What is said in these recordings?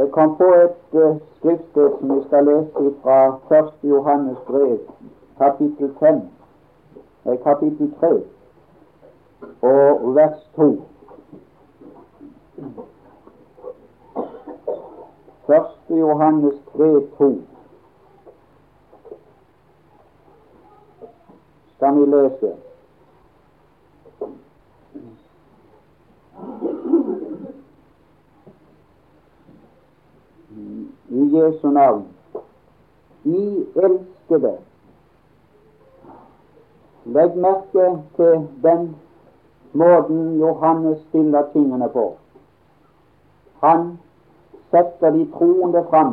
Jeg kom på et skriftsted som vi skal lese fra 1. Johannes brev, kapittel 3 og vers 2. 1. Johannes 3:2 skal vi lese. I Jesu navn. I elskede, legg merke til den måten Johannes stiller tingene på. Han setter de troende fram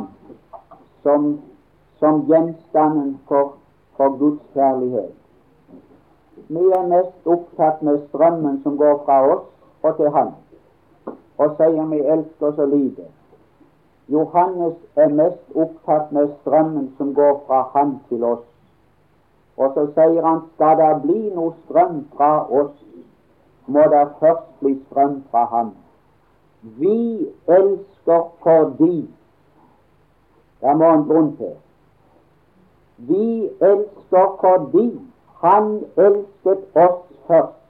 som gjenstanden for Guds kjærlighet. Vi er mest opptatt med strømmen som går fra oss og til Han, og sier vi elsker så lite. Johannes er mest opptatt med strømmen som går fra Han til oss. Og så sier han, skal det bli noe strøm fra oss, må det først bli strøm fra Han. Vi elsker fordi, det må en grunn til. Vi elsker fordi Han elsket oss først.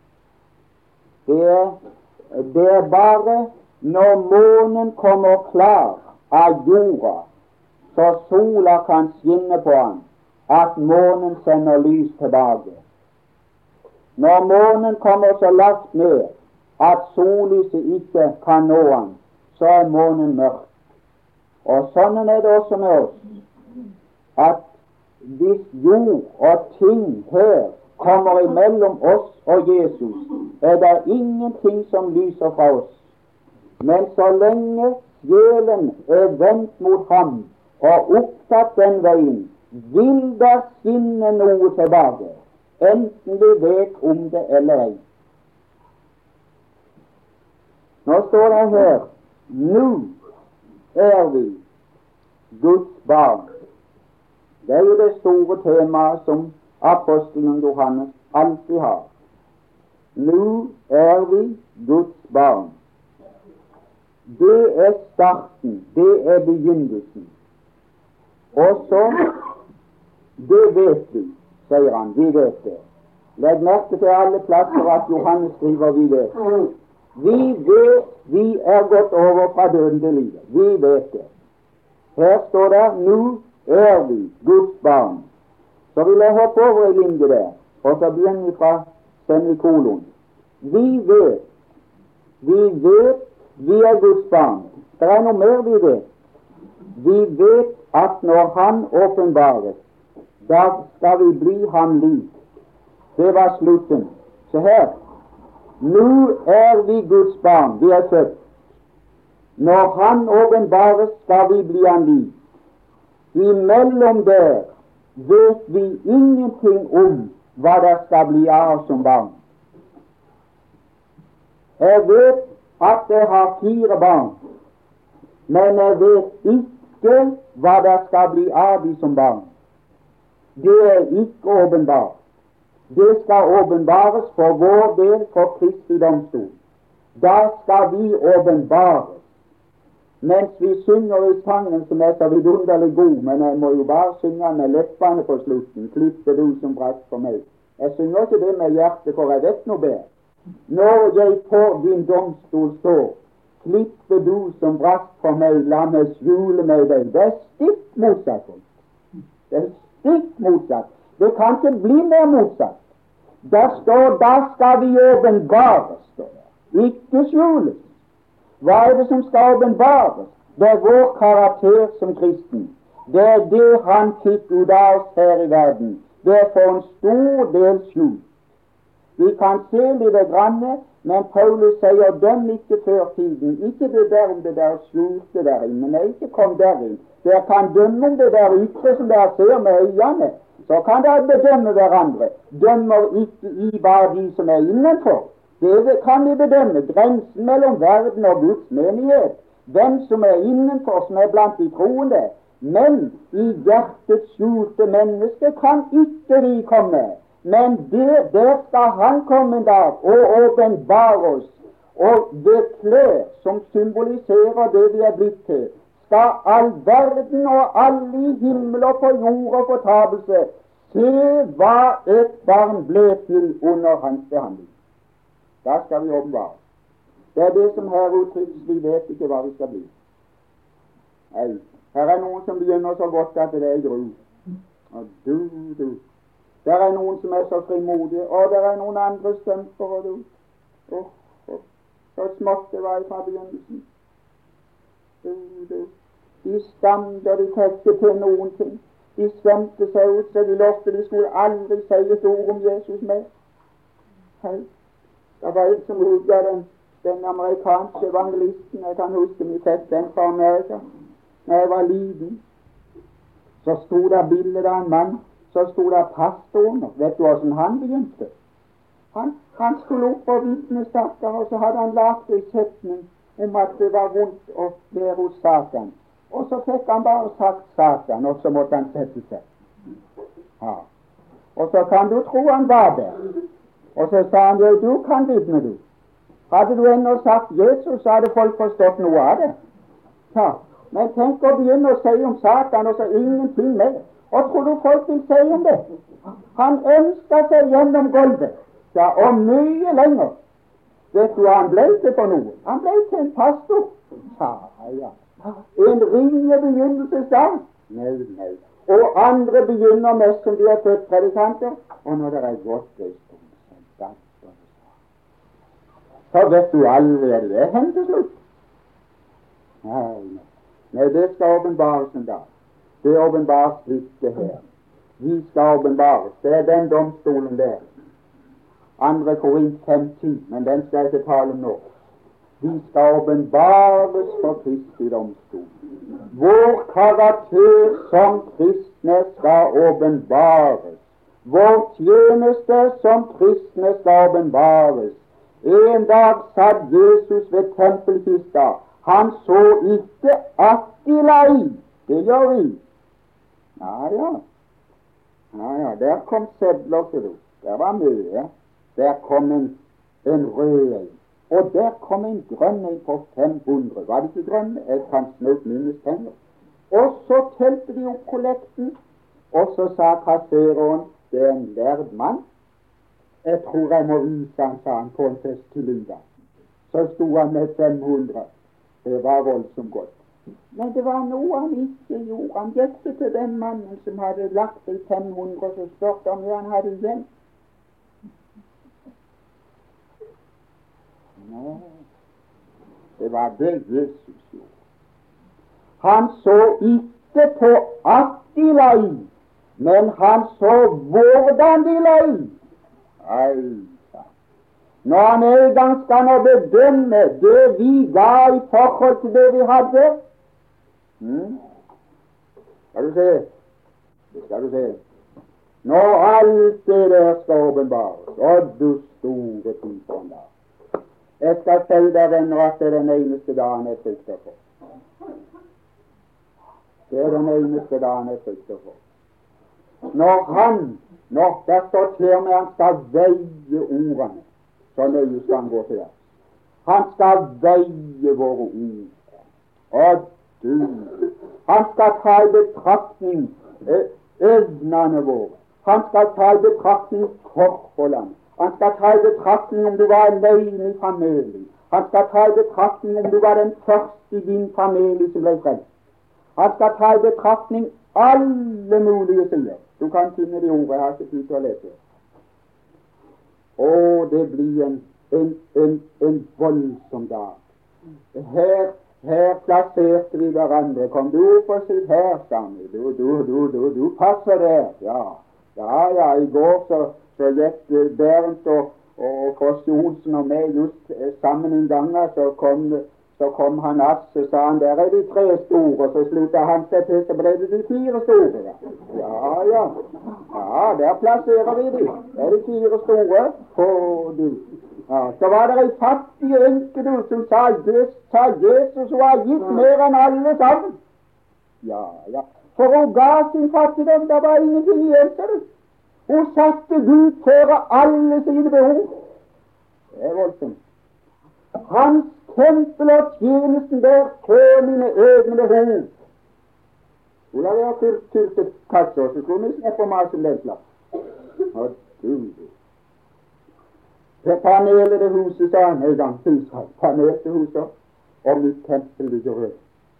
Det er bare når månen kommer klar av jorda, så sola kan skinne på han, at månen sender lys tilbake. Når månen kommer så lavt ned at sollyset ikke kan nå han, så er månen mørk. Og sånn er det også med oss, at hvis jord og ting her kommer imellom oss og Jesus, er det ingenting som lyser fra oss. Men så lenge sjelen er vendt mot Ham og opptatt den veien, vil det skinne noe tilbake, enten vi vet om det eller ei. Nå står det her, nå er vi Guds barn. Det er jo det store temaet som apostelen Johannes alltid har. Nå er vi Guds barn. Det er starten, det er begynnelsen. Og så, det vet vi, sier han, vi vet det. Legg merke til alle plasser at Johannes skriver vi vet. Vi vet vi er gått over fra døden til livet. Vi vet det. Her står det, nå er vi Guds barn. Så vil jeg hoppe over en linje der, og så begynner vi fra semikolon. Vi vet vi er Guds barn. Det er noe mer vi vet. Vi vet at når Han åpenbares, da skal vi bli ham lik. Det var slutten. Se her. Nå er vi Guds barn. Vi er født. Når Han åpenbares, skal vi bli ham lik. Imellom der vet vi ingenting om hva det skal bli av oss som barn. Jeg vet at jeg har 4 barn, men jeg vet ikke hva det skal bli av de som barn. Det er ikke åpenbart. Det skal åpenbares for vår del for Kristi domstol. Da skal vi åpenbares. Mens vi synger i sangen som er så vidunderlig god, men jeg må jo bare synge med leppene på slutten, klippe du som brast for meg. Jeg synger ikke det med hjertet, for jeg vet noe bedre. Når jeg på din domstol står, klippe du som brast for meg, la meg skjule meg deg. Det er stikk motsatt. Det er stikk motsatt. Det kan ikke bli mer motsatt. Der står, da skal vi åpenbares, står det. Ikke skjules. Hva er det som skal åpenbares? Det er vår karakter som kristen. Det er det Han fikk ut av oss her i verden. Det er for en stor del skjult. Vi kan se litt grann, men Paulus sier, døm ikke før tiden. Ikke det der om det der skjulte der inne. Nei, ikke kom der inn. Dere kan dømme om det der ytre som dere ser med øynene. Så kan dere bedømme hverandre. Dømmer ikke i bare de som er innenfor. Det kan vi bedømme. Grensen mellom verden og Guds menighet. Hvem som er innenfor, som er blant de troende. Men i hjertets skjulte menneske kan ikke vi komme. Men der skal Han komme en dag og åpenbare oss, og det klær som symboliserer det vi er blitt til, skal all verden og alle i himmel og på jord og fortapelse se hva et barn ble til under hans behandling. Da skal vi åpenbare. Det er det som her uttrykkes, vi vet ikke hva vi skal bli. Nei, her er noen som begynner så godt at det er gru. Og du. Der er noen som er så frimodige, og der er noen andre stemper, og du. Så smått det var fra begynnelsen. De stammer, de tenkte til noen ting. De svømte seg ut, så de lovte de skulle aldri si et ord om Jesus mer. Hei. Det var en som utga den amerikanske evangelisten, jeg kan huske vi fikk den fra Amerika. Når jeg var liten, så stod det bildet av en mann, så stod det pastoren. Vet du hvordan han begynte? Han skulle opp og vitne, stakkar, og så hadde han lagt en setning om at det var vondt å være hos Satan. Og så fikk han bare sagt Satan, og så måtte han sette seg. Ja. Og så kan du tro han var der. Og så sa han, jo, du kan vitne, du. Hadde du ennå sagt Jesus, så hadde folk forstått noe av det. Ja. Men tenk å begynne å si om Satan, og så ingenting mer. Og tror du folk vil si om det? Han ønsker seg gjennom gulvet. Ja, og mye lenger. Vet du hva han ble til for noe? Han ble til en pastor. Ja. En ringe begynnelsesdag. Nei. Og andre begynner mest som de har født predikanter. Og når det er godt, det så vet du allerede det er hendt til slutt. Nei, det skal åpenbares en dag. Det åpenbares ikke her. Vi skal åpenbares. Det er den domstolen der. 2. Korint 5:10, men den skal jeg ikke tale om nå. Vi skal åpenbares for Kristi domstol. Vår karakter som kristne skal åpenbares. Vår tjeneste som kristne skal åpenbares. En dag satt Jesus ved tempelkista. Han så ikke at de lei. Det gjør vi. Ja, der kom sedler til du. Der var mye. Der kom en rød en. Og der kom en grønn en på 500. Var det ikke grønn? Jeg kan snutt minnes penger. Og så telte de opp kollekten, og så sa kassereren, det er en lærd mann. Jeg tror jeg må vise han, sa han, på en fest til Linda. Så sto han med 500. Det var voldsomt godt. Men det var noe han ikke gjorde. Han gikk til den mannen som hadde lagt i 500, og så spurte om han hadde igjen. Nei, det var det Jesus gjorde. Han så ikke på at de lei, men han så hvordan de lei. Når han en gang skal nå bedømme det vi ga i forhold til det vi hadde, skal du se, når alt det der skal åpenbares, og du store typen da. Jeg skal si deg, venner, at det er den eneste dagen jeg frykter for. Det er den eneste dagen jeg frykter for. Når det står til med han skal veie ordene, så nøye skal han gå til det. Han skal veie våre ord. Og du, han skal ta i betraktning evnene våre. Han skal ta i betraktning forholdene. Han skal ta i betraktning om du var alene i familien. Han skal ta i betraktning om du var den første i din familie som ble frelst. Han skal ta i betraktning alle mulige sider. Du kan finne de ord, jeg har ikke tid til å lese. Og det blir en voldsom dag. Her plasserte vi hverandre. Kom du opp og sitt her, sammen. Du passer der. Ja, i går så gikk Bernt og Kosti Olsen og meg just sammen en gang, så kom han Asse, sa han, der er de 3 store, så sluttet han seg til, så ble det de 4 store. Ja, der plasserer vi de. Det er de 4 store på du. Ja, så var det en fattig enke, du, som sa Jesus var gitt mer enn alle sammen. Ja, for hun ga sin fattigdom, det var ingenting igjen til det. Hun satte Gud før alle sine behov. Det er voldsomt. Hans tempel og tjenesten der før mine egne hov. Hvor har jeg fylt kasser, så tror jeg ikke på meg som den slags. Og du, det panelet det huset, sa han en gang, panelet huset, og mitt tempel ligger rød.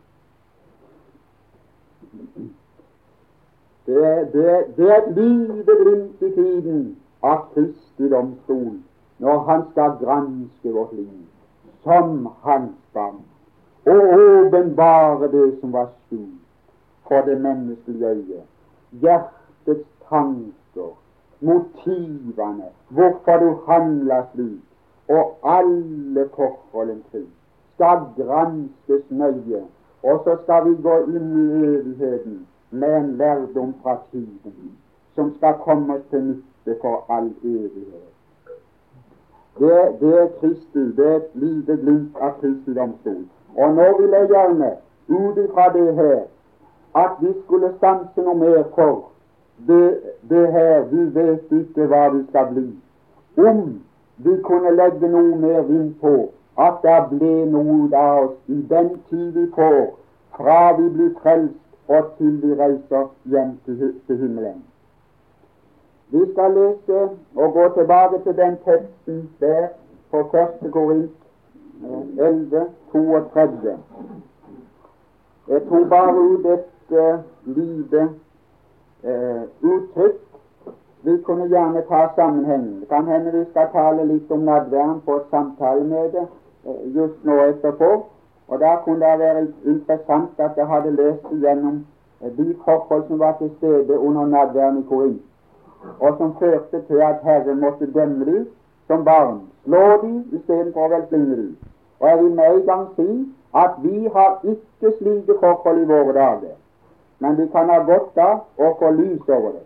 Det er et lite glimt i tiden av Kristi domstol, når han skal granske vårt liv, som hans barn, og åpenbare det som var skjult for det menneskelige øyet, hjertets tanker, motivene, hvorfor du handler slik, og alle forhold omkring, skal granskes nøye, og så skal vi gå inn i evigheten med en lærdom fra tiden, som skal komme til nytte for all evighet. Det er Kristi, det er et lite glimt av Kristi domstol. Og nå vil jeg gjerne, ut ifra det her, at vi skulle stanse noe mer for det her, vi vet ikke hva vi skal bli. Om vi kunne legge noe mer vind på at det ble noe ut av oss i den tid vi får, fra vi blir frelst og til vi reiser hjem til himmelen. Vi skal lese og gå tilbake til den teksten der på 1. Korint 11, 32. Jeg tok bare ut et lite uttrykk. Vi kunne gjerne ta sammenhengen. Det kan hende vi skal tale litt om nadværen på et samtalemøte just nå etterpå. Og da kunne det være interessant at jeg hadde lest igjennom de forhold som var til stede under nadværen i Korint, og som førte til at Herren måtte dømme dem som barn, slå dem i stedet for å velsigne dem. Og jeg vil med en gang si at vi har ikke slike forhold i våre dager, men vi kan ha godt av å få lys over det.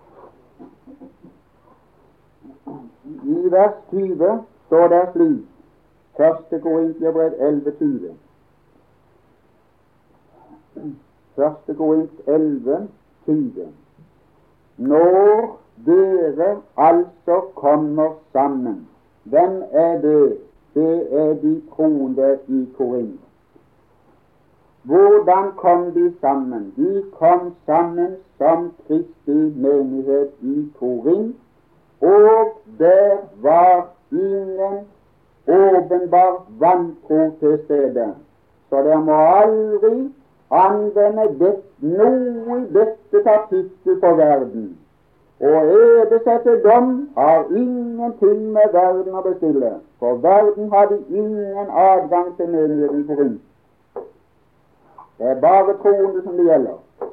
I vers 20 står det slik, 1. Korinterbrev 11:20. 1. Korint 11:20. Når dere altså kommer sammen, hvem er det? Det er de troende i Korint. Hvordan kom de sammen? De kom sammen som Kristi menighet i Korint, og der var ingen åpenbar vantro til stede. Så dere må aldri anvende noe i dette kapittel for verden. Og ede seg til dom har ingenting med verden å bestille, for verden hadde ingen adgang til menigheten i Korint. Det er bare troende som det gjelder.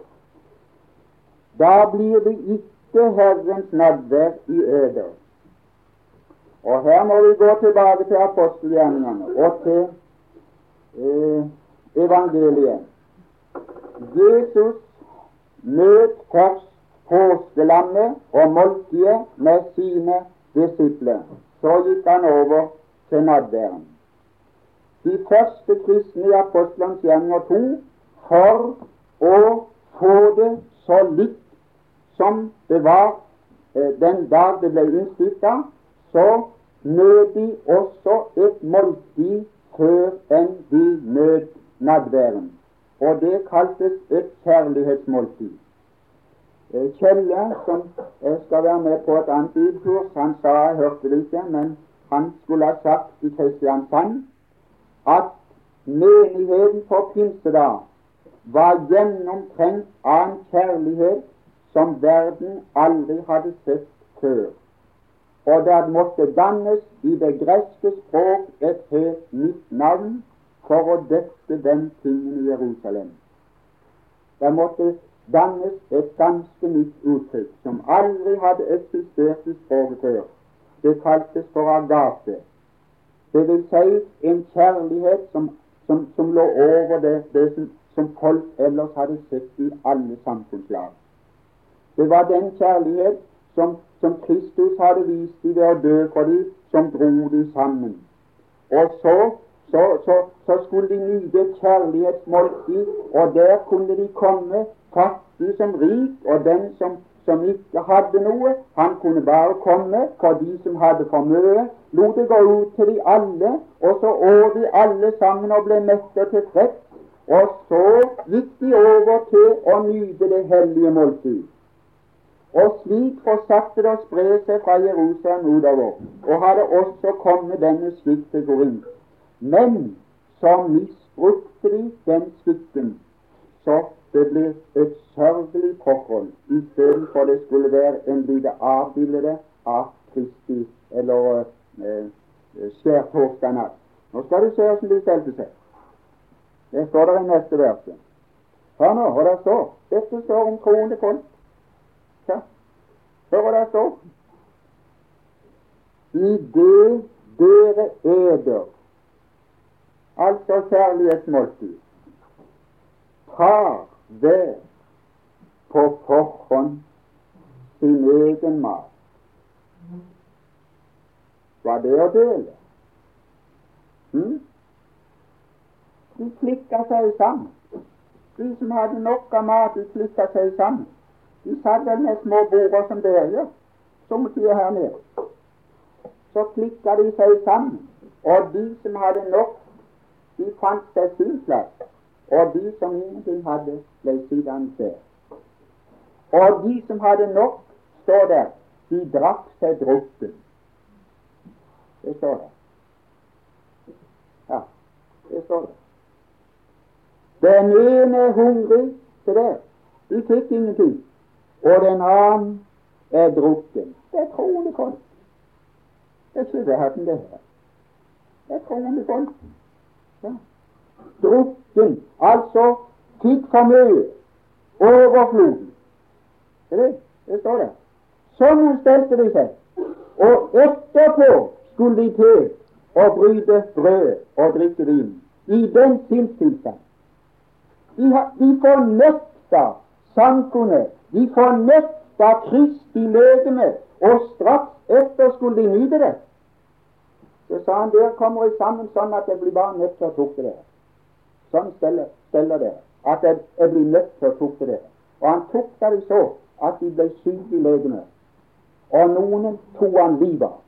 Da blir det ikke Herrens nadvær i eder. Og her må vi gå tilbake til apostelgjerningene og til evangeliet. Jesus møt først påskelammet og måltidet med sine disipler. Så gikk han over til nadværen. De første kristne i apostelens gjerninger 2, for å få det så likt som det var den dag det ble innstiftet, så nød de også et måltid før enn de nød nadværen. Og det kaltes et kjærlighetsmåltid. Kjelle, som skal være med på et annet bibelkurs, han sa, jeg hørte det ikke, men han skulle ha sagt i Kristiansand at menigheten på pinsedag var gjennomtrengt av en kjærlighet som verden aldri hadde sett før. Og det måtte dannes i det greske språk et helt nytt navn for å dekke den tingen i Jerusalem. Det måtte dannes et ganske nytt uttrykk som aldri hadde eksistert i språket før. Det kaltes for agape. Det vil si en kjærlighet som lå over det som folk ellers hadde sett i alle samfunnslag. Det var den kjærlighet som Kristus hadde vist dem ved å dø for dem, som dro dem sammen. Og så skulle de nyte et kjærlighetsmåltid, og der kunne de komme fattig som rik, og den som ikke hadde noe, han kunne bare komme for de som hadde for mye, lot det gå ut til de alle, og så åt de alle sammen og ble mette og tilfreds, og så gikk de over til å nyte det hellige måltid. Og slik fortsatte det å spre seg fra Jerusalem utover, og hadde også kommet denne skikk til Korint. Men så misbrukte de den skikken, så det blir et sørgelig forhold, i stedet for det skulle være en lite avbilde av Kristi, eller skjærtorsdagsnatt. Nå skal du se hvordan de stelte seg. Det står der i neste verset. Hør nå hva det står. Dette står om troende folk. Ja. Hør hva det står. I det dere eder, altså kjærlighetsmåltid, tar hver på forhånd sin egen mat. Var det å dele? De klikket seg sammen. De som hadde nok av mat, de klikket seg sammen. De satt vel med små border som dere gjør, som de er her nede. Så klikket de seg sammen, og de som hadde nok, de fant seg sin plass. Og de som ingenting hadde, ble sittende der. Og de som hadde nok, står der, de drakk seg drukken. Det står der. Ja, det står der. Den ene er hungrig til det. De fikk ingenting. Og den annen er drukken. Det er troende folk. Det er ikke verden det her. Det er troende folk. Ja. Drukken, altså fikk for mye, overfloden. Det står der. Sånn stelte de seg. Og etterpå skulle de til å bryte brød og drikke vin. I den sinnstilstand. De fornekta samfunnet. De fornekta Kristi legeme, og straks etter skulle de nyte det. Så sa han, der kommer jeg sammen sånn at jeg blir bare nødt til å tukte det. Sånn steller det, at jeg blir nødt til å tukte det. Og han tukta det så at de ble syke i legene, og noen tog han livet.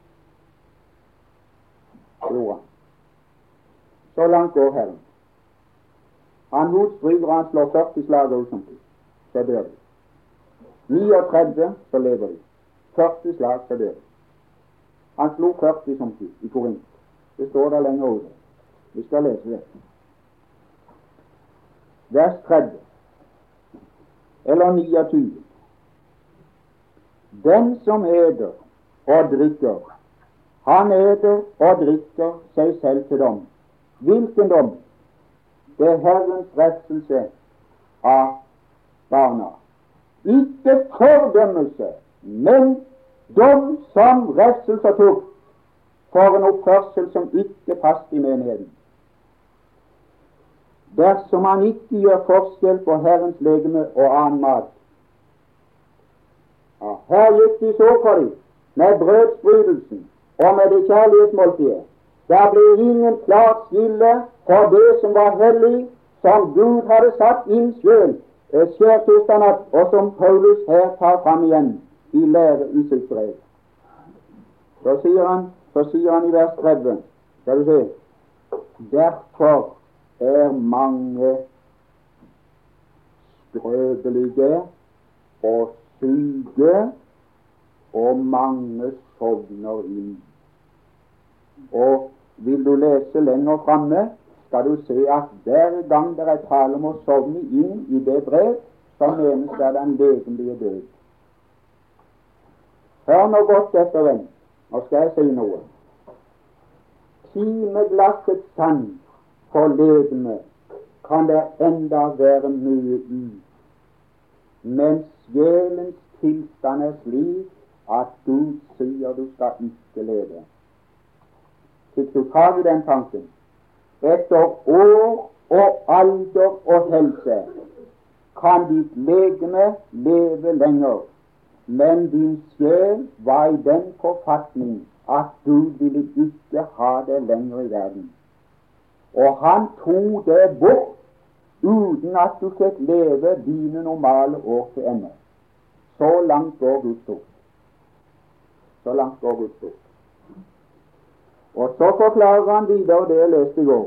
Så langt går Herren. Han motstryker, han slår 40 slag og sånt, så dør de. 39, så lever de. 40 slag, så dør de. Han slo 40 sånt i Korint. Det står der lenger over. Vi skal lese det. Vers 30, eller 29. Den som eder og drikker, han eder og drikker seg selv til dom. Hvilken dom? Det er Herrens rettelse av barna. Ikke fordømmelse, men dom som rettelse tok for en oppførsel som ikke passet i menigheten. Dersom han ikke gjør forskjell på Herrens legeme og annen mat. Ja, her gikk de så for dem med brødsbrytelsen og med det kjærlighetsmåltidet. Der ble ingen klart skille for det som var hellig, som Gud hadde satt inn selv, skjærtorsdagsnatt, og som Paulus her tar fram igjen i lære i sitt brev. Så sier han i vers 30, skal du se, derfor er mange skrøpelige og syke, og mange sovner inn. Og vil du lese lenger framme, skal du se at hver gang det er tale om å sovne inn i det brev, så menes det den legemlige død. Hør nå godt etter, venn. Nå skal jeg si noe. Timeglasset sand for legeme kan det enda være mye i, men sjelens tilstand er slik at Gud sier du skal ikke leve. Fikk du tag i den tanken? Etter år og alder og helse kan ditt legeme leve lenger, men din sjel var i den forfatning at du ville ikke ha det lenger i verden. Og han tok det bort uten at du fikk leve dine normale år til ende. Så langt går Guds ord. Så langt går Guds ord. Og så forklarer han videre det jeg leste i går.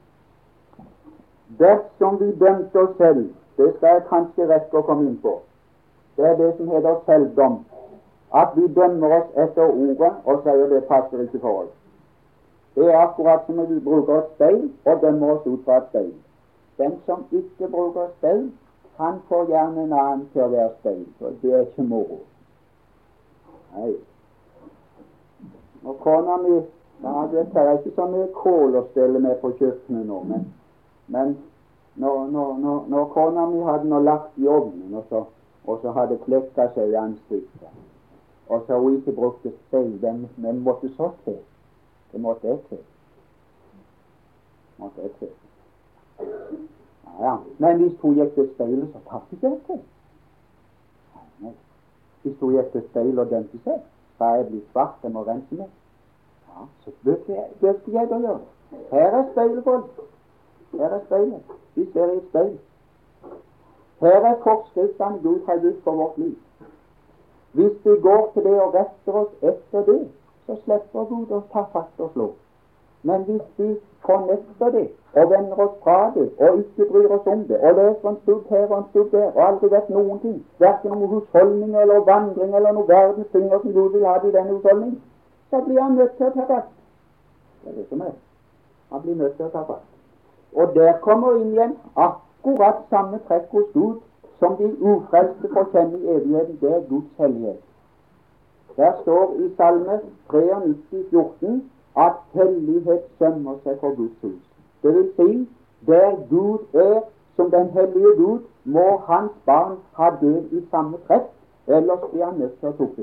Dersom vi dømte oss selv, det skal jeg kanskje rekke å komme inn på, det er det som heter selvdom. At vi dømmer oss etter ordet og sier det passer ikke for oss. Det er akkurat som når vi bruker et speil og dømmer oss ut fra et speil. Den som ikke bruker speil, han får gjerne en annen til å være speil, for det er ikke moro. Nei. Og kona mi, det er ikke så mye kål å stelle med på kjøkkenet nå, men når kona mi hadde nå lagt i ovnen, og så hadde klekka seg i ansiktet, og så hun ikke brukte speil, men måtte så til. Det måtte jeg til. Ja, men hvis hun gikk til speilet, så tatt ikke jeg til. Nei. Hvis hun gikk til speilet og dømte seg, så er jeg blitt svart, jeg må rense meg. Ja, så bøtte jeg å gjøre. Her er speilet, folk. Her er speilet. Vi ser i et speil. Her er forskriftene Gud har gitt for vårt liv. Hvis vi går til det og retter oss etter det, så slipper Gud å ta fatt og slå. Men hvis vi fornekter det, og vender oss fra det, og ikke bryr oss om det, og leser en stubb her og en stubb der, og aldri vet noen ting, hverken om husholdning eller vandring eller noen verdens ting som Gud vil ha i denne husholdning, så blir han nødt til å ta fatt. Det er det som er. Han blir nødt til å ta fatt. Og der kommer inn igjen akkurat samme trekk hos Gud som de ufrelste får kjenne i evigheten. Det er Guds hellighet. Der står i Salme 93,14 at hellighet sømmer seg for Guds hus. Det vil si, der Gud er som den hellige Gud, må hans barn ha del i samme trekk, ellers blir han nødt til å tukle.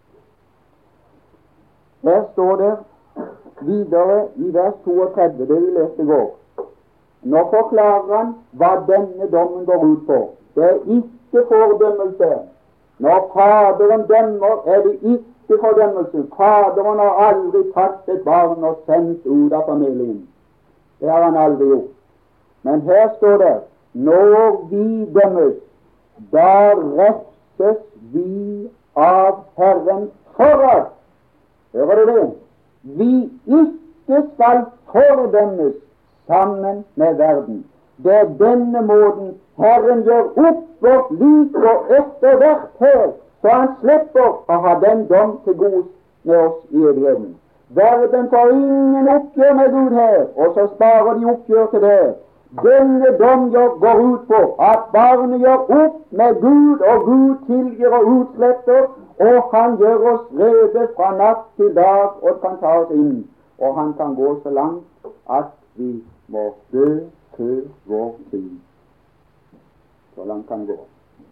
Der står det videre i vers 32, det vi leste i går. Nå forklarer han hva denne dommen går ut på. Det er ikke fordømmelse. Når Faderen dømmer, er det ikke fordømmelse. Faderen har aldri tatt et barn og sendt ut av familien. Det har han aldri gjort. Men her står det, når vi dømmes, da refses vi av Herren for at, hører du det? Vi ikke skal fordømmes sammen med verden. Det er denne måten Herren gjør opp vårt liv og etter hvert her, så han slipper å ha den dom til god med oss i evigheten. Verden får ingen oppgjør med Gud her, og så sparer de oppgjør til det. Denne dom går ut på at barnet gjør opp med Gud, og Gud tilgir og utsletter, og han gjør oss rede fra natt til dag og kan ta oss inn. Og han kan gå så langt at vi må dø før vår tid. Så langt kan gå.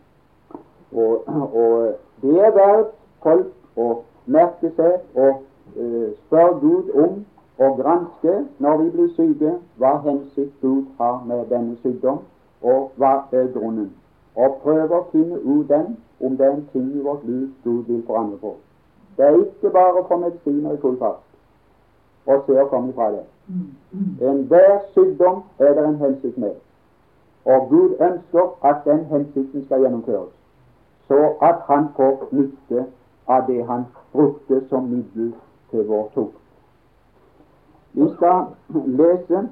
Og det er verdt folk å merke seg og spørre Gud om og granske når vi blir syke, hva hensikt Gud har med denne sykdom, og hva er grunnen. Og prøve å finne ut den, om det er en ting i vårt liv Gud vil forandre på. Det er ikke bare å få medisiner i full fart og se å komme fra det. Enhver sykdom er det en hensikt med, og Gud ønsker at den hensikten skal gjennomføres, så at han får nytte av det han brukte som middel til vår tukt. Vi skal lese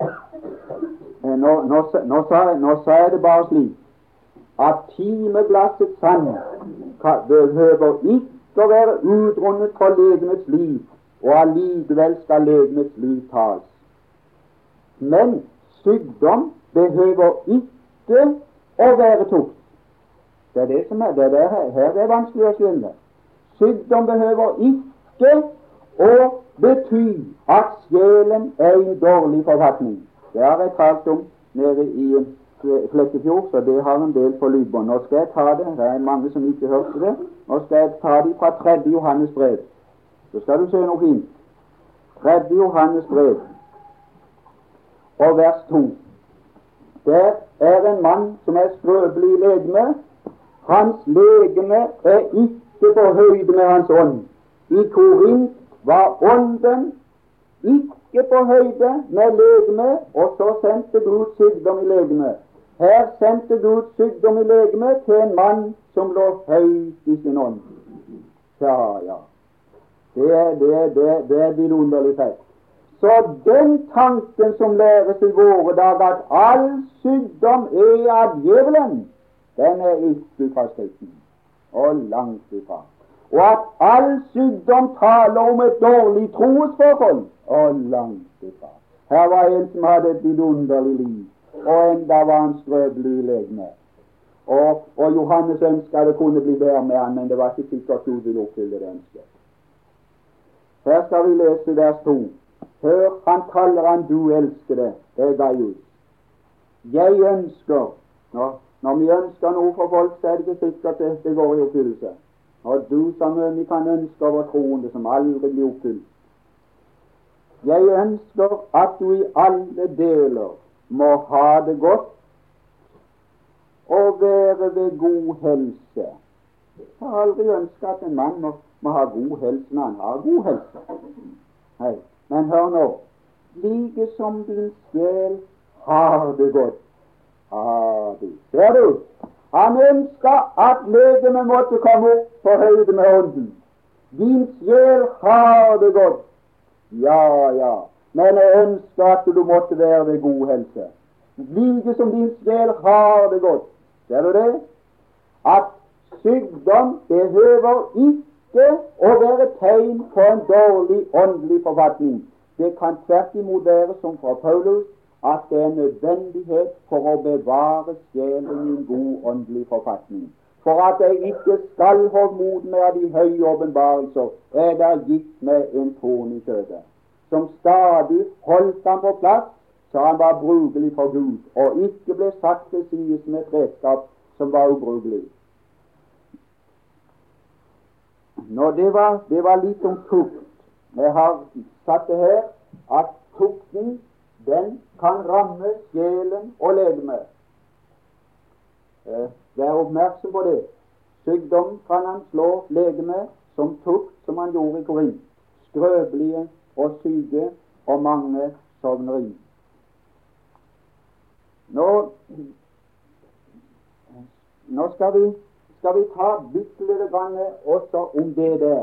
nå sa jeg det bare slik at timeglassets sand behøver ikke å være utrundet for legemets liv, og allikevel skal legemets liv tas. Men sykdom behøver ikke å være tukt. Det er det som er det her det er vanskelig å skjønne. Sykdom behøver ikke å bety at sjelen er i dårlig forfatning. Det har jeg talt om nede i Flekkefjord, så det har en del på lydbånd. Nå skal jeg ta det, det er mange som ikke hørte det. Nå skal jeg ta det fra 3. Johannes brev. Så skal du se noe fint. 3. Johannes brev og vers 2. Der er en mann som er skrøpelig i legeme. Hans legeme er ikke på høyde med hans ånd. I Korint var ånden ikke på høyde med legeme, og så sendte Gud sykdom i legeme. Her sendte Gud sykdom i legemet til en mann som lå høyt i sin ånd. Ja, ja. Det er vidunderlig fett. Så den tanken som læres i våre dager, at all sykdom er av djevelen, den er ikke fra Skriften, og langt ifra. Og at all sykdom taler om et dårlig troesforhold, og langt ifra. Her var en som hadde et vidunderlig liv, og enda var han skrøpelig i legeme. Og Johannes ønsket det kunne bli bedre med han, men det var ikke sikkert Gud ville oppfylle det ønsket. Her skal vi lese vers 2. Hør, han kaller han du elskede, det er Gaius. Jeg ønsker, når vi ønsker noe for folk, så er det ikke sikkert at det går i oppfyllelse. Og du som vi kan ønske over troende som aldri blir oppfylt. Jeg ønsker at du i alle deler må ha det godt og være ved god helse. Jeg har aldri ønsket at en mann må ha god helse når han har god helse. Nei, men hør nå. Like som din sjel har det godt. Ser du? Han ønsket at legemet måtte komme opp på høyde med ånden. Din sjel har det godt. Ja. Men jeg ønsker at du måtte være ved god helse. Like som din sjel har det godt. Ser du det? At sykdom behøver ikke å være tegn på en dårlig åndelig forfatning. Det kan tvert imot være som fra Paulus, at det er nødvendighet for å bevare sjelen i en god åndelig forfatning. For at jeg ikke skal holde mot med av de høye åpenbarelser, er det gitt meg en torn i kjødet, som stadig holdt han på plass, så han var brukelig for Gud, og ikke ble satt til side som et redskap som var ubrukelig. Nå, det var litt om tukt. Jeg har satt det her, at tukten, den kan ramme sjelen og legemet. Vær oppmerksom på det. Sykdom kan han slå legemet som tukt, som han gjorde i Korint. Skrøpelige og syke, og mange sovner inn. Nå skal vi ta bitte litt også om det der.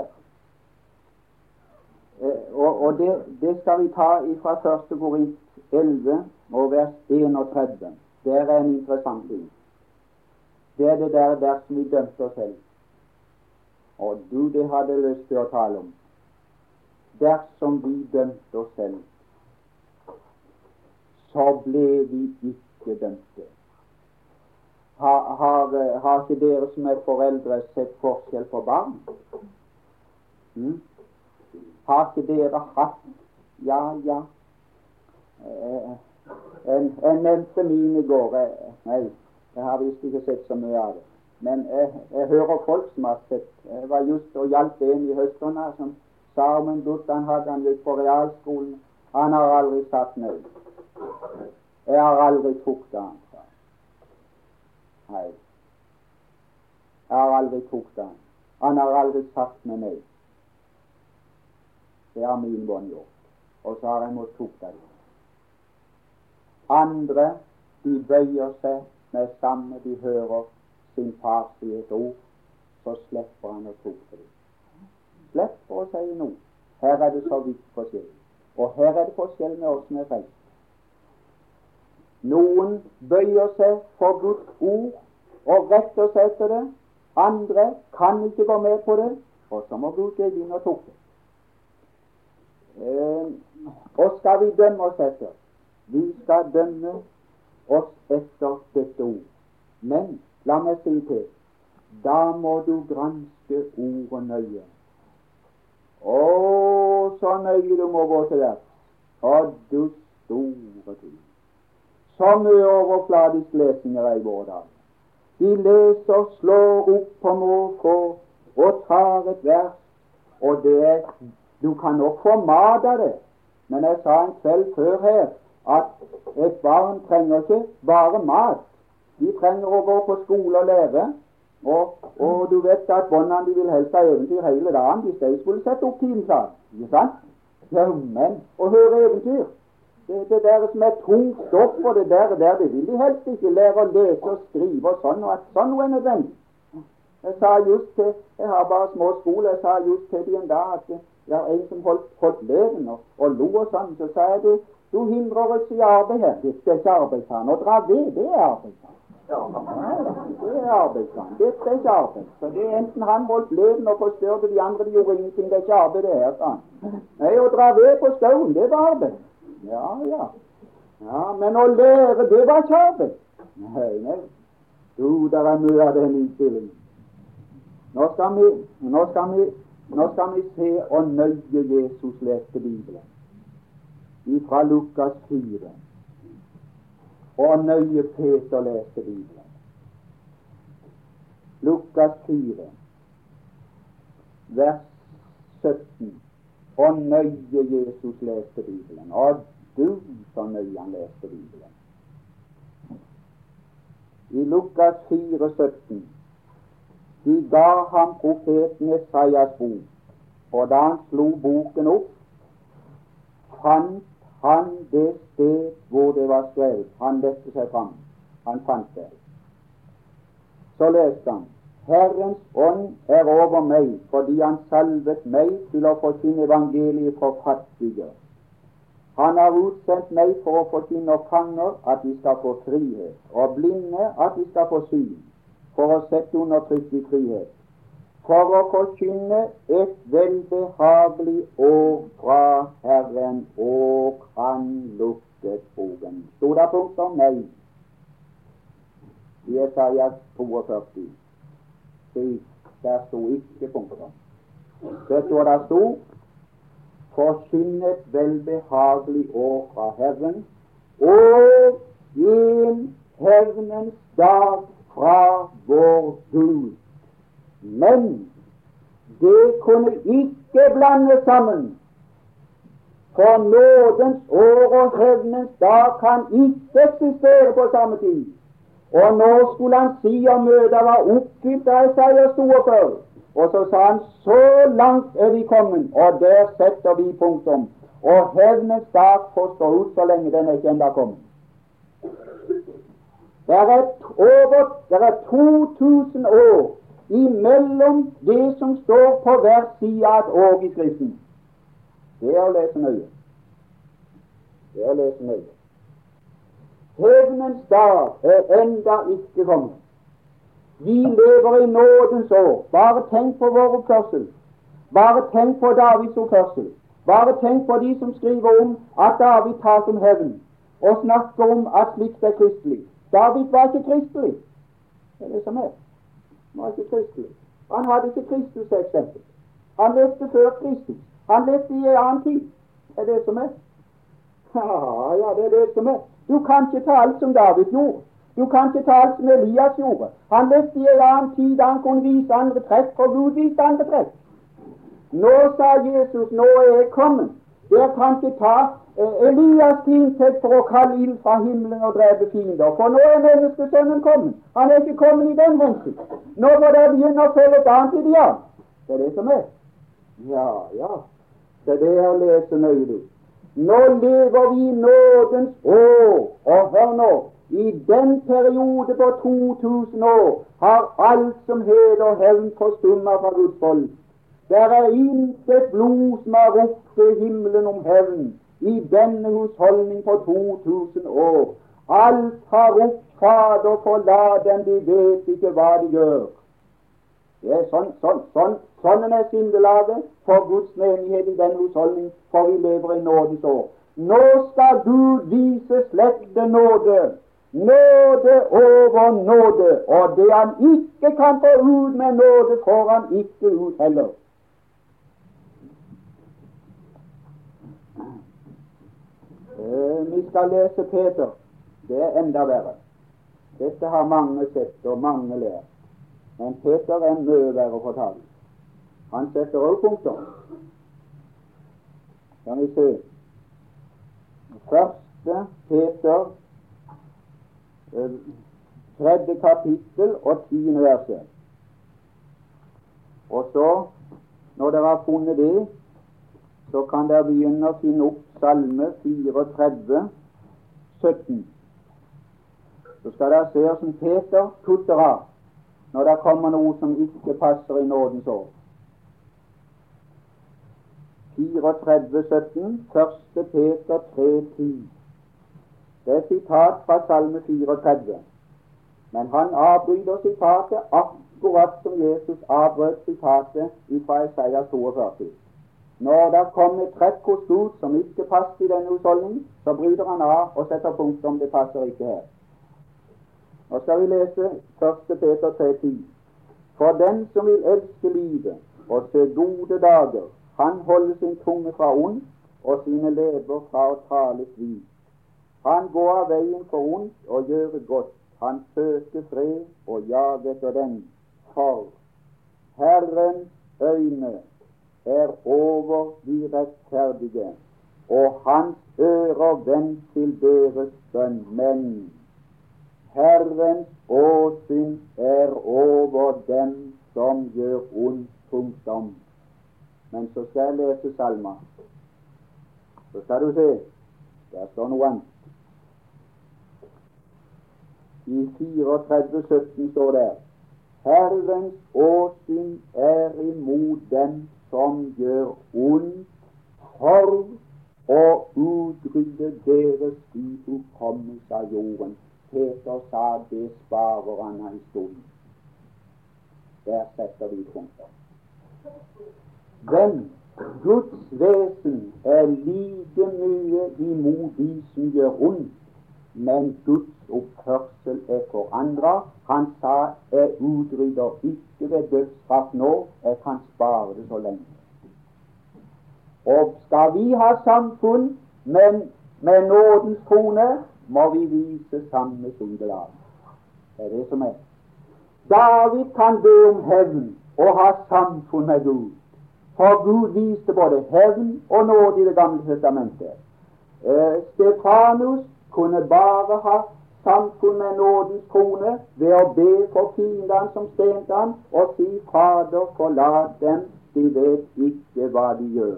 Og det skal vi ta fra 1. Korint 11 og vers 31. Det er en interessant ting. Det er det der som vi dømte oss selv. Og det hadde lyst til å tale om. Dersom vi dømte oss selv, så ble vi ikke dømte. Har ikke dere som er foreldre sett forskjell på barn? Har ikke dere hatt? Ja. En nevnte min i går. Nei, jeg har visst ikke sett så mye av det. Men jeg hører folk som har sett. Jeg var just og hjalp en i Høstånda som sa om en gutt han gikk på realskolen. Han har aldri sagt nei. Jeg har aldri tuktet han. Nei. Jeg har aldri tuktet han. Han har aldri sagt meg nei. Det har min bånd gjort. Og så har jeg måttet tukte det. Andre, de bøyer seg med samme de hører sin far si et ord, så slipper han å tukte det. Slipper å si noe. Her er det så vidt forskjell. Og her er det forskjell med oss som er frelst. Noen bøyer seg for Guds ord og retter seg etter det. Andre kan ikke gå med på det, og så må Gud gå inn og tukte. Og skal vi dømme oss etter? Vi skal dømme oss etter dette ord. Men la meg si til, da må du granske ordet nøye. Så nøye du må gå til det. Og du store ting. Så mye overfladisk lesninger er i vår dag. De leser, slår opp på måfå og tar et vers, og du kan nok få mat av det. Men jeg sa en kveld før her at et barn trenger ikke bare mat. De trenger å gå på skole og lære. Og du vet at båndene de vil helst ha eventyr hele dagen. Hvis de skulle sette opp timeplan, ikke sant? Ja, men å høre eventyr. Det der som er tungt stoff, og det der, det vil de helst ikke lære å lese og skrive og sånn, og at sånn noe er nødvendig. Jeg har bare små skole, jeg sa just til de en dag at det var en som holdt leven og lo og sånn, så sa jeg, du hindrer oss i arbeid her. Det skal ikke arbeid, sa han. Å dra ved, det er arbeid, sa han. Ja, det er arbeid, sa han. Det er ikke arbeid. Så det er enten han holdt leven og forstørte de andre, de gjorde ingenting, det er ikke arbeid det her, sa han. Nei, å dra ved på skauen, det var arbeid. Ja, men å lære, det var ikke arbeid. Nei. Der er mye av den innstillingen. Nå skal vi se og nøye Jesus leste Bibelen ifra Lukas 4, og nøye Peter leste Bibelen. Lukas 4, vers 17, og nøye Jesus leste Bibelen. Og du, så nøye han leste Bibelen. I Lukas 4, 17, de ga ham profeten Esaias bok, og da han slo boken opp, fant han det sted hvor det var skrevet. Han lette seg fram. Han fant det. Så leste han: Herrens ånd er over meg, fordi han salvet meg til å forkynne evangeliet for fattige. Han har utsendt meg for å forkynne fanger at de skal få frihet, og blinde at de skal få syn, for å sette undertrykt i frihet, for å forkynne et velbehagelig år fra Herren, og han lukket boken. Stod det punktum? Nei. I Esaias 42. Der stod ikke punktum. Det står der stod: forkynne et velbehagelig år fra Herren, og en hevnens dag fra vår Gud. Men det kunne ikke blande sammen, for nådens år og hevnens dag kan ikke eksistere på samme tid. Og nå skulle han si om møtet var oppfylt av Esaias 42, og så sa han: så langt er vi kommet, og der setter vi punktum. Og hevnens dag får stå ut så lenge den ikke enda kommet. Det er 2000 år imellom det som står på hver side av et år i Skriften. Det er å lese nøye. Hevnens dag er enda ikke kommet. Vi lever i nådens år. Bare tenk på vår oppførsel. Bare tenk på Davids oppførsel. Bare tenk på de som skriver om at David tar som hevn, og snakker om at slikt er kristelig. David var ikke kristelig. Det er det som er. Han var ikke kristelig. Han hadde ikke Kristus eksempel. Han levde før Kristus. Han levde i en annen tid. Det er det som er. Ja, det er det som er. Du kan ikke ta alt som David gjorde. Du kan ikke ta alt som Elias gjorde. Han levde i en annen tid da han kunne vise andre trekk, for Gud viste andre trekk. Nå sa Jesus: nå er jeg kommet. Dere kan ikke ta Elias til inntekt for å kalle ild fra himmelen og drepe fiender, for nå er menneskesønnen kommet. Han er ikke kommet i den hensikt. Nå må dere begynne å følge et annet ideal. Det er det som er. Ja. Det er det å lese nøye. Nå lever vi i nådens år, og hør nå, i den periode på 2000 år har alt som heter hevn forstummet fra Guds folk. Der er intet blod som har ropt til himmelen om hevn i denne husholdning på 2000 år. Alt har ropt: Fader, forlat dem, de vet ikke hva de gjør. Det er sånn er sindelaget for Guds menighet i denne husholdning, for vi lever i nådens år. Nå skal Gud vise slekten nåde. Nåde over nåde, og det han ikke kan få ut med nåde, får han ikke ut heller. Vi skal lese Peter. Det er enda verre. Dette har mange sett og mange lært. Men Peter er mye verre å fortale. Han setter også punkter. Kan vi se. Første Peter, 3. kapittel og 10. verset. Og så, når dere har funnet det, så kan dere begynne å finne opp Salme 34, 17. Så skal dere se hvordan Peter tutter av når det kommer noe som ikke passer i nådens år. 34, 17, 1. Peter 3, 10. Det er sitat fra Salme 34. Men han avbryter sitatet akkurat som Jesus avbrøt sitatet fra Isaiah 42. Når det kommer et trekk hos Gud som ikke passer i denne husholdningen, så bryter han av og setter punktum. Det passer ikke her. Nå skal vi lese 1. Peter 3,10. For den som vil elske livet og se gode dager, han holder sin tunge fra ondt og sine lever fra å tale svik. Han går av veien for ondt og gjør godt. Han søker fred og jager etter den. For Herrens øyne er over de rettferdige, og hans ører vendt til deres bønn. Men Herrens åsyn er over dem som gjør ondt. Punktum. Men så skal jeg lese salma. Så skal du se, der står noe annet. I 34,17 står det: Herrens åsyn er imot dem som gjør ondt, for å utrydde deres ufullkomnelse av jorden. Peter sa det sparer han av historien. Der setter vi punkter. Men Guds vesen er like mye imot de som gjør ondt, men Guds oppførsel er forandret. Han sa, jeg utrydder ikke ved dødsstraff nå, jeg kan spare det så lenge. Og skal vi ha samfunn med nådens trone, må vi vise samme sindelag. Det er det som er. David kan be om hevn og ha samfunn med Gud. For Gud viste både hevn og nåde i Det gamle testamentet. Stefanus kunne bare ha samfunn med nådens trone ved å be for fiendene som stente han, og si, Fader, forlat dem, de vet ikke hva de gjør.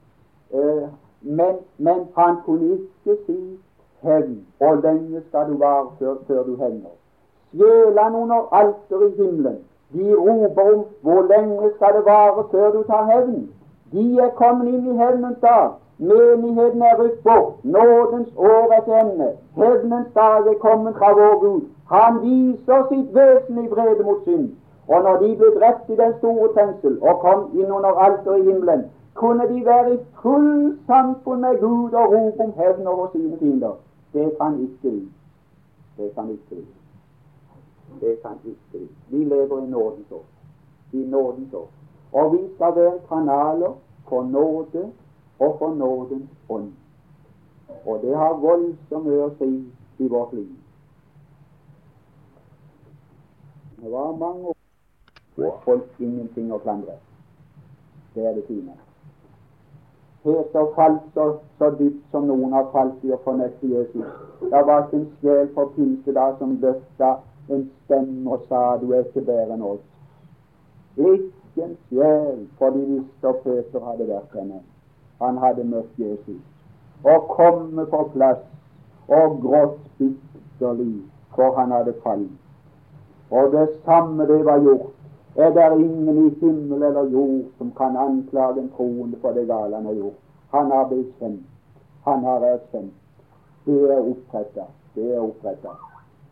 Men han kunne ikke si hevn, og lenge skal du være før du hevner. Sjelene under alteret i himmelen, de roper om hvor lenge skal det vare før du tar hevn. De er kommet inn i hevnens dag. Menigheten er rykt bort. Nådens år er til ende. Hevnens dag er kommet fra vår Gud. Han viser sitt vesen i vrede mot synd. Og når de ble drept i den store trengsel og kom inn under alteret i himmelen, kunne de være i full samfunn med Gud og rope om hevn over sine fiender. Det kan ikke vi. Det kan ikke vi. Det kan ikke vi. Vi lever i nådens år. I nådens år. Og vi skal være kanaler for nåde og for nådens ånd. Og det har voldsomt mye å si i vårt liv. Det var mange år og folk ingenting å klandre. Det er det fine. Peter falt så dypt som noen har falt i å fornekte Jesus. Det var ikke en sjel for pinsedag som løfta en stemme og sa, du er ikke bedre enn oss. Ikke en sjel, for de visste at Peter hadde vært henne. Han hadde møtt Jesus og kommet på plass og grått bitterlig, for han hadde falt. Og det samme det var gjort. Er der ingen i himmel eller jord som kan anklage en troende for det gale han har gjort? Han har bekjent. Han har erkjent. Det er opprettet. Det er opprettet.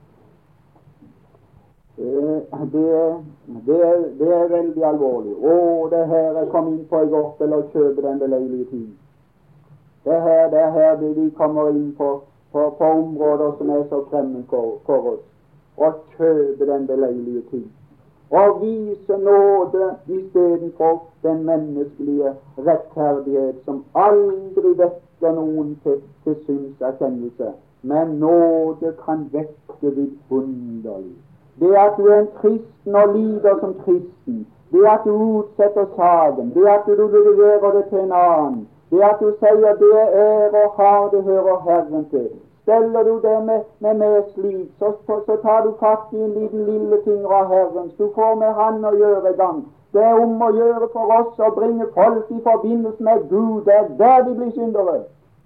Det er veldig alvorlig. Det her jeg kom inn på i går til å kjøpe den beleilige tid. Det er her vi kommer inn på områder som er så fremmed for oss. Og kjøpe den beleilige tid. Og vise nåde i stedet for den menneskelige rettferdighet som aldri vekker noen til syndserkjennelse. Men nåde kan vekke vidunderlig. Det at du er en kristen og lider som kristen, det at du utsetter saken, det at du leverer det til en annen, det at du sier det er ære og har det hører Herren til. Steller du det med slik, så tar du fatt i en liten lillefinger av Herrens. Du får med han å gjøre i gang. Det er om å gjøre for oss å bringe folk i forbindelse med Gud. Det er der de blir syndere.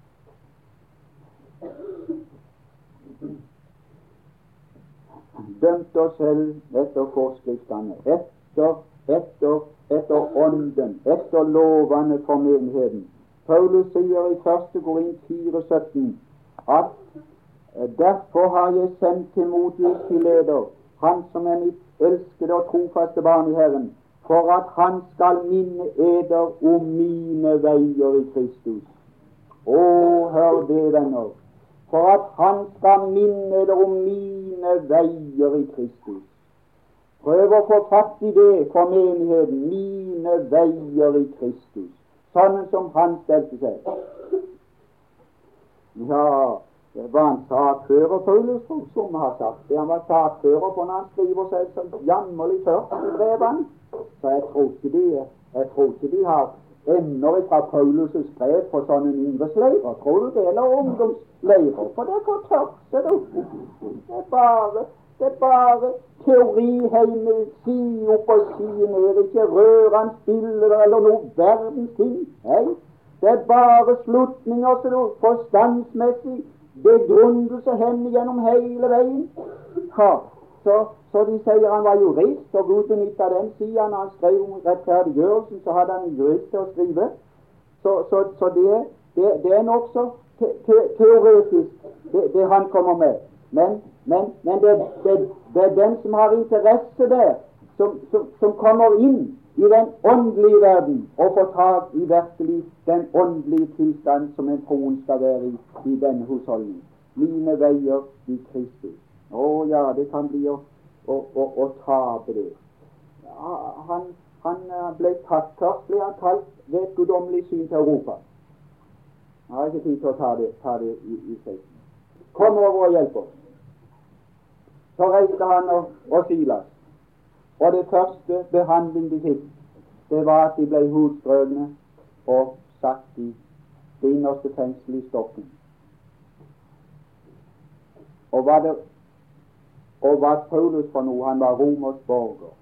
Dømte oss selv etter forskriftene, etter ånden, etter lovene for menigheten. Paulus sier i 1. Korint 4,17 at derfor har jeg sendt Timotheus til leder, han som er mitt elskede og trofaste barn i Herren, for at han skal minne eder om mine veier i Kristus. Å, hør det, venner. For at han skal minne eder om mine veier i Kristus. Prøv å få fatt i det for menigheten. Mine veier i Kristus. Sånn som han stelte seg. Ja, det var en sakfører, Paulus, som vi har sagt. Det han var sakfører på når han skriver seg så jammerlig tørt i brevene. Så jeg tror ikke de har emner fra Paulus' brev på sånne yngresleirer. Tror du det, eller ungdomsleirer? For det er for tørt, ser du. Det er bare teori hjemme, si opp og si ned, ikke rørende bilder eller noe verdens ting. Nei, det er bare slutninger, så du forstandsmessig begrunnelse henne gjennom hele veien. Ja, så de sier han var jurist, og Gud benyttet den siden når han skrev om rettferdiggjørelsen, så hadde han en jurist til å skrive. Så det er nokså teoretisk, det han kommer med. Men det er den som har interesse der, som kommer inn i den åndelige verden og får tak i virkelig den åndelige tilstand som en troen skal være i denne husholdning. Mine veier i Kristus. Å ja, det kan bli å tape det. Ja, han ble tatt, først ble han kalt ved et guddommelig syn til Europa. Jeg har ikke tid til å ta det i seg. Kom over og hjelp oss. Så reiste han og Silas. Og det første behandling de fikk, det var at de ble hudstrøgne og satt i det innerste fengsel i stokken. Og var Paulus for noe? Han var romersk borger.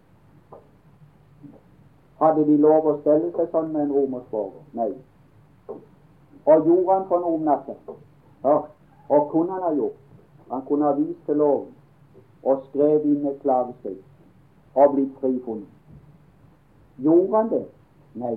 Hadde de lov å stelle seg sånn med en romersk borger? Nei. Og gjorde han for noe om natten? Ja. Og kunne han ha gjort? Han kunne ha vist til loven og skrev inn et klageskrift og blitt frifunnet. Gjorde han det? Nei.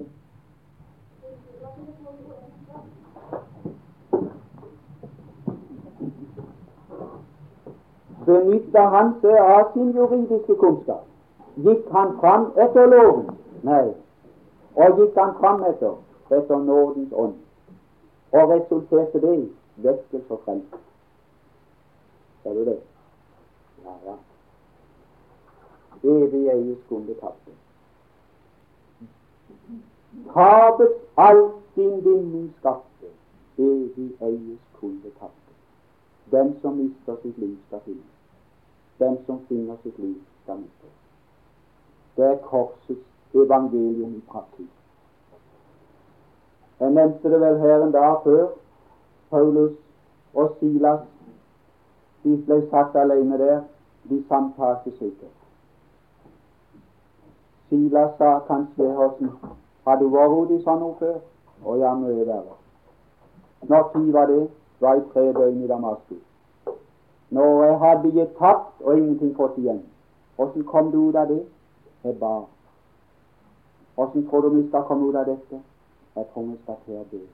Benyttet han seg av sin juridiske kunnskap? Gikk han fram etter loven? Nei. Og gikk han fram etter nådens ånd? Og resulterte det i vekkelse og frelse? Ser du det? Ja. Evig eies kunde tapte. Tapet alt sin vinning skapte. Evig eies kunde tapte. Den som mister sitt liv skal finne. Den som finner sitt liv skal miste. Det er korsets evangelium i praksis. Jeg nevnte det vel her en dag før. Paulus og Silas, de ble satt alene der. De samtalte sikkert. Silas sa kanskje hvordan har du vært ute i sånn noe før? Og ja, mye verre. Når tid var det? Det var i 3 døgn i Damaskus. Når jeg hadde gitt tapt og ingenting fått igjen. Hvordan kom du ut av det? Jeg ba. Hvordan tror du vi skal komme ut av dette? Jeg tror vi skal til å be.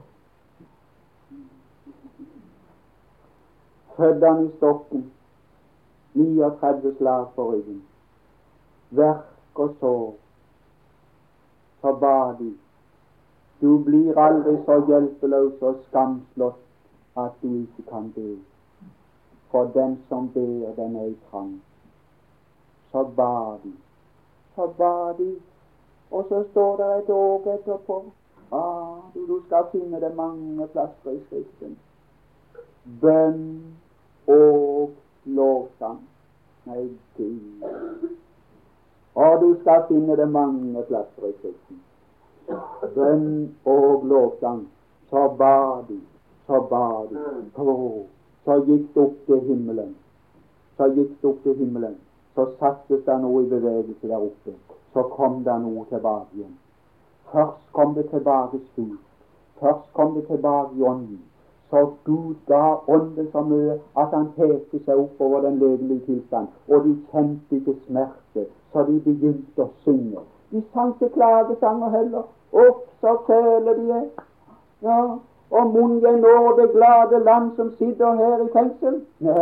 Fødde han i stokken, 39 slag på ryggen, verk og sår, så ba de, du blir aldri så hjelpeløs og skamslått at du ikke kan be, for den som ber, den er i trang. Så ba de, og så står det et år etterpå, du skal finne det mange plasser i Skriften, bønn og lovsang. Nei, Gud. Og du skal finne det mange plasser i Skriften. Bønn og lovsang. Så ba de. Så gikk det opp til himmelen. så sattes det noe i bevegelse der oppe. Så kom det noe tilbake igjen. Først kom det tilbake stort. Først kom det tilbake i ånden. Så Gud ga ånden så mye at han hevde seg oppover den legemlige tilstand, og de kjente ikke smerte, så de begynte å synge. De sang ikke klagesanger heller. Opp, så fæle de er. Ja, og munn jeg når det glade land som sitter her i fengsel?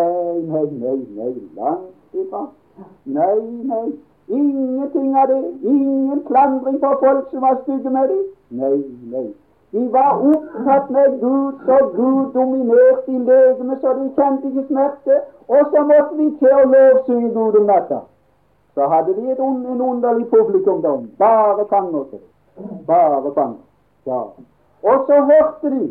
Nei, langt ifra. Nei, ingenting av det. Ingen klandring for folk som var stygge med dem. Nei. De var opptatt med Gud, så Gud dominerte i legemet, så de kjente ikke smerte. Og så måtte vi til å lovsynge Gud om natta. Så hadde de en underlig publikum da. Bare fanger til det. Bare fanger. Ja. Og så hørte de.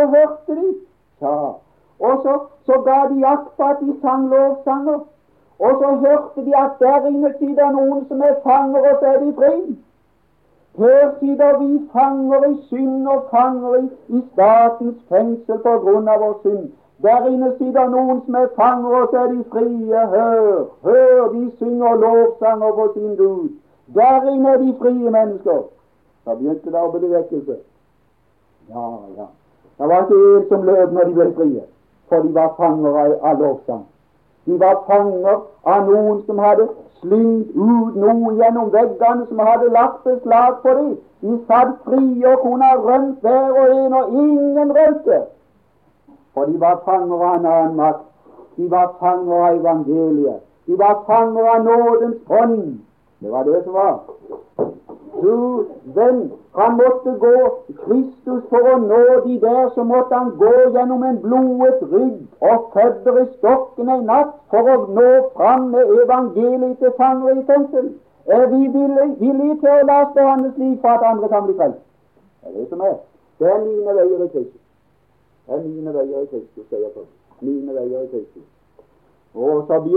Ja. Og så ga de akt på at de sang lovsanger. Og så hørte de at der inne sitter noen som er fanger, og så er de fri. Her sitter vi fanger i synd og fanger i statens fengsel på grunn av vår synd. Der inne sitter noen som er fanger, og så er de frie. Hør, de synger lovsanger på sin Gud. Der inne er de frie mennesker. Så begynte det å bli vekkelse. Ja. Det var ikke en som løp når de ble frie, for de var fanger av lovsang. De var fanger av noen som hadde slynt ut noe gjennom veggene, som hadde lagt beslag på dem. De satt frie og kunne ha rømt hver og en, og ingen rømte. For de var fanger av en annen makt. De var fanger av evangeliet. De var fanger av nådens ånd. Det var det som var. Du, venn, han måtte gå Kristus for å nå de der, så måtte han gå gjennom en blodet rygg og fødder i stokken en natt for å nå fram med evangeliet til fanger i fengsel. Er vi villige til å la oss behandles slik for at andre kan bli frelst? Det er det som er. Det er mine veier i Kristus. Det er mine veier i Kristus, sier jeg på. Mine veier i Kristus. Og så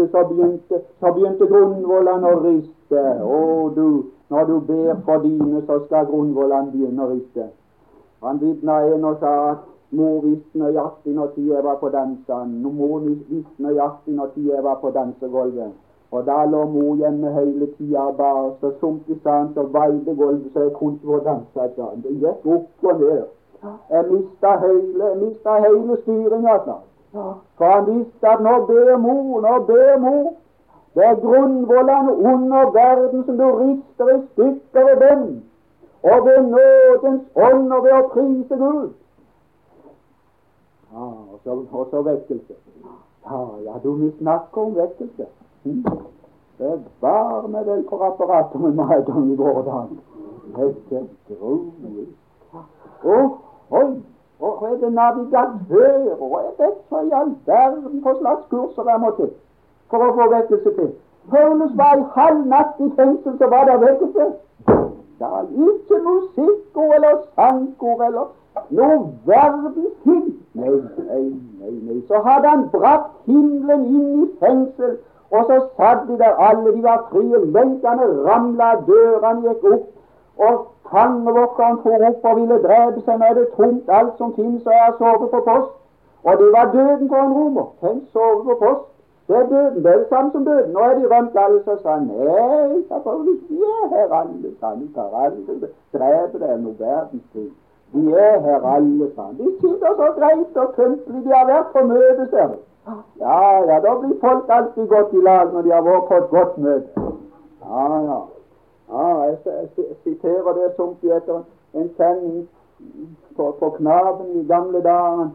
begynte grunnvollene å riste. Når du ber for dine, så skal grunnvollene begynne å riste. Han vitnet en og sa at mor visste nøyaktig når jeg var på dansen. Mor visste nøyaktig når jeg var på dansegulvet. Og da lå mor hjemme hele tida bare, så sumpte han, så veide gulvet, så jeg kunne ikke få danse. Det gikk opp og ned. Jeg mistet hele styringen. For han visste at nå ber mor. Det er grunnvollene under verden som du rister i stykker ved dem, og ved nådens ånd og ved å prise Gud. Og så vekkelse. Ja, du vil snakke om vekkelse. Det er bare med vel for apparatet med meg en gang i våre dager. Dette er grolig. Og er det navigatør, og er det så i all verden på slags kurser jeg må til for å få vekkelse til? Paulus var i halv natt i fengsel, så var det vekkelse. Det var ikke musikkord eller sangord eller noe verdens ting. Nei. Så hadde han bratt himmelen inn i fengsel, og så satt de der alle, de var frie, lenkene ramlet, dørene gikk opp, og fangevokteren for opp og ville drepe seg. Når det er tomt alt som finnes, og jeg har sovet på post. Og det var døden for en romer. Tenk, sove på post. Det er døden, det er det samme som døden. Nå er de rømt alle, så sa nei, sa Paulus, de er her alle sammen. De tar alle, dreper det noe verdens ting. De er her alle sammen. De sitter så greit og køntelig, de har vært på møte, ser du. Ja, da blir folk alltid godt i lag når de har vært på et godt møte. Ja. Jeg siterer det som etter en sending på Knaben i gamle dager.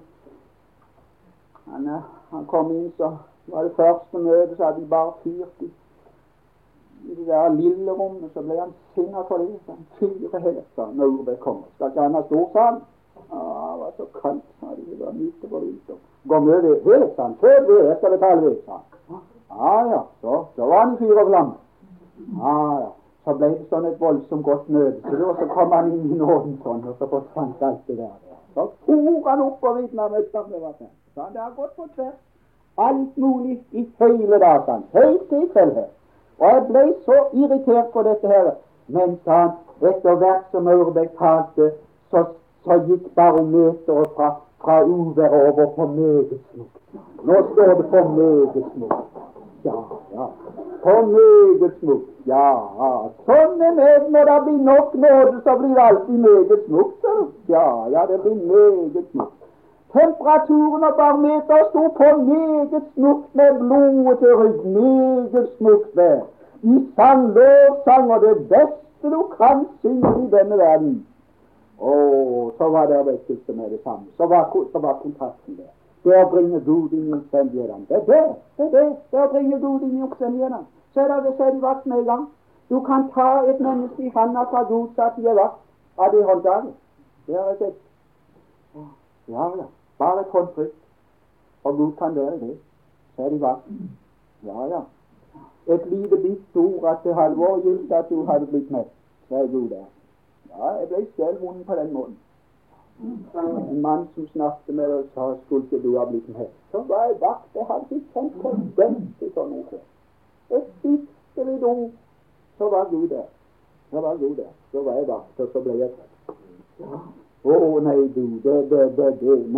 Han kom inn, så var det første møte, så hadde de bare fyrt i det der lille rommet, så ble han sinnet for det. Han fyrer her, sa når Urbæk kommer. Skal ikke han ha stor sal? Det var så kaldt, sa de, det var myte på vinter. Gå med det helt, sa han. Før det, jeg skal betale det, sa han. Så var han i fyr og flamme. Så ble det sånn et voldsomt godt møte, så kom han inn i nåden sånn, og så forsvant alt det der. Så for han opp og vitnet med stammevatten. Så det har gått på tvers. Alt mulig i hele dagen, helt til kveld her. Og jeg ble så irritert på dette her. Men sa han, etter hvert som Urbæk talte, så gikk barometeret fra uvær over på meget smukt. Nå står det på meget smukt. Ja. For meget smukt. Ja, sånn er det. Når det blir nok nåde, så blir det alltid meget smukt. Ja, det blir meget smukt. Temperaturen og barometeret sto på meget smukt med blodet til rygg. Meget smukt vær. De sang lovsang, og det beste du kan synge i denne verden. Og så var det vekkelse med det samme. Så var kontakten der. Det å bringe Gud inn i omstendighetene. Det å bringe Gud inn i omstendighetene. Så er det vakt med en gang. Du kan ta et menneske i handa fra Gud, så at de er vakt av det håndtaket. Det har jeg sett. Ja. Bare et håndtrykk, og Gud kan være det. Så er de vakt. Ja. Et lite bitt ord at det hadde vært gildt at du hadde blitt med. Så er Gud der. Ja, jeg ble selv vondt på den måten. En mann som snakket med og sa, skulle ikke du ha blitt med? Så var jeg vakt. Jeg hadde ikke kjent på den til sånn noe. Et siste litt ord, så var Gud der. Så var jeg vakt, og så ble jeg trett. Nei, du, det er Gud, det er Gud,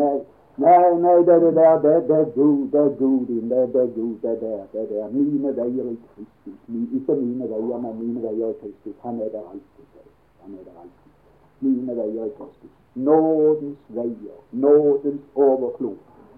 det er der. Mine veier i Kristus. Ikke mine veier, men mine veier i Kristus. Han er der alltid. Mine veier i Kristus. Nådens veier, nådens overflod.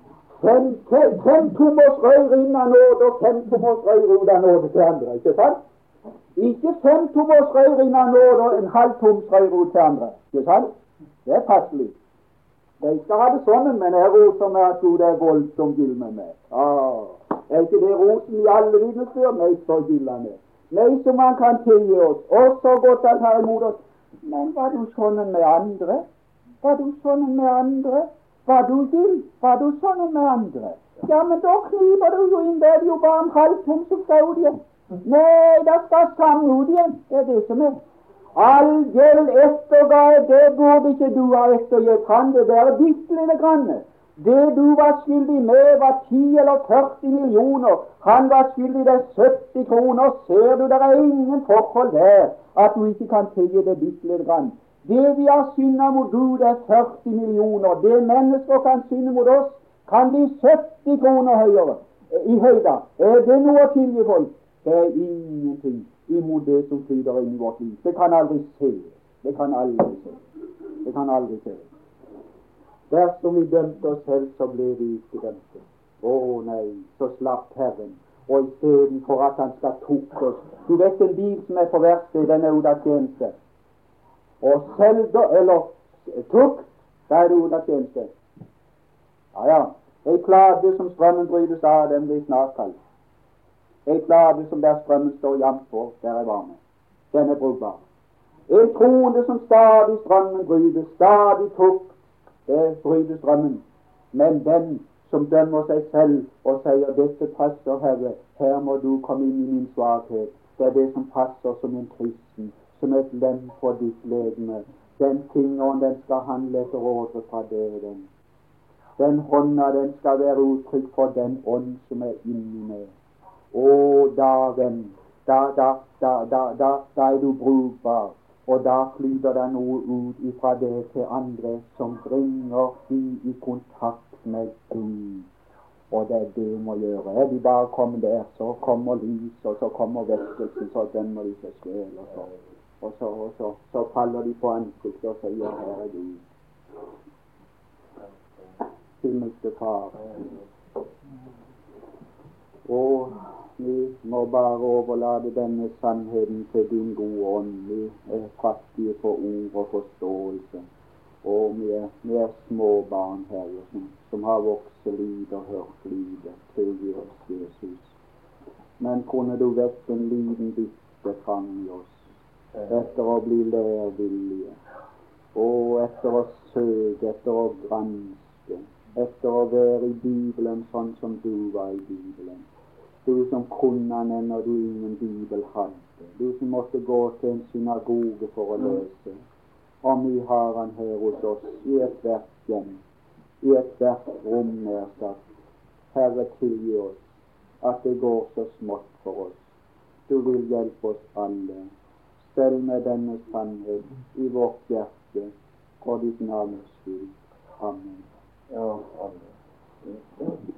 5 tommers rør inn av nåde og 5 tommers rør ut av nåde til andre, ikke sant? Ikke 5 tommers rør inn av nåde og en halv toms rør ut til andre, ikke sant? Det er passelig. Jeg skal ha det sånn, men jeg roser meg at Gud er voldsomt gild med meg. Er ikke det rosen i alle vitnesbyrd? Nei, så gild han er. Nei, som han kan tilgi oss, og så godt han tar imot oss. Men var du sånn med andre? Var du sånn med andre? Var du gild? Var du sånn med andre? Ja, men da kniver du jo inn der, det er jo bare en halvtom som skal ut igjen. Nei, det skal samme ut igjen. Det er det som er. All gjeld ettergav, det burde ikke du ha ettergitt. Kan det være bitte lille grann? Det du var skyldig med var 10 eller 40 millioner. Han var skyldig deg 70 kroner. Ser du, det er ingen forhold der at du ikke kan tilgi det bitte lille grann. Det vi har syndet mot Gud er 40 millioner. Det mennesker kan synde mot oss, kan bli 70 kroner høyere i høyda. Er det noe å tilgi folk? Det er ingenting imot det som flyter inn i vårt liv. Det kan aldri se. Dersom vi dømte oss selv, så ble vi ikke dømte. Nei, så slapp Herren. Og i stedet for at han skal tukke oss. Du vet en bil som er på verksted, den er ut av tjeneste. Og selv, eller tukt, da er det ut av tjeneste. Ja. En plate som strømmen brytes av, den blir snart kald. En plate som der strømmen står jevnt på, der er varme. Den er brukbar. En krone som stadig strømmen brytes, stadig tukt, det bryter strømmen. Men den som dømmer seg selv og sier, dette passer, Herre, her må du komme inn i min svakhet. Det er det som passer som en kristen, som et lem på ditt legeme. Den fingeren, den skal handle etter rådet fra døden. Den hånda, den skal være uttrykk for den ånd som er inni meg. Da er du brukbar. Og da flyter det noe ut ifra det til andre som bringer de i kontakt med Gud. Og det er det du må gjøre. Er de bare kommet der, så kommer lys, og så kommer vekkelsen, så dømmer de seg selv, og så faller de på ansiktet og sier, her er Gud. Himmelske Far. Og vi må bare overlate denne sannheten til din gode ånd. Vi er fattige på ord og forståelse. Og vi er små barn, Herre, som har vokst lite og hørt lite. Tilgi oss, Jesus. Men kunne du vekke en liten bytte fram i oss, etter å bli lærvillige, og etter å søke, etter å granske, etter å være i Bibelen sånn som du var i Bibelen. Du som kunne den når du ingen Bibel hadde. Du som måtte gå til en synagoge for å lese. Og vi har han her hos oss i et hvert hjem, i et hvert rom nær sagt. Herre, tilgi oss at det går så smått for oss. Du vil hjelpe oss alle. Stell med denne sannhet i vårt hjerte for ditt navns skyld. Amen. Ja, amen.